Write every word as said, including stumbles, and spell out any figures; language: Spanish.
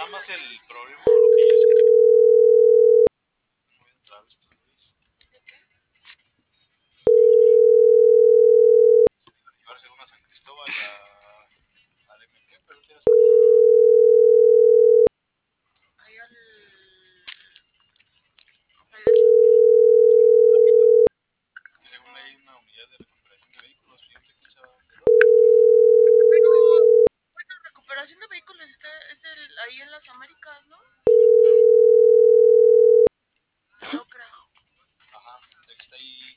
nada más el problema o lo que yo sé. No voy a entrar estos güeyes. Se iban a llevarse una a San Cristóbal a, al M P, pero tienes Ahí al... al eso. que según hay una unidad de recuperación de vehículos, y ahorita quién sabe dónde va. Pero, bueno, recuperación de vehículos está, es el, ahí en las Américas, ¿no? No creo. Ajá, el que está ahí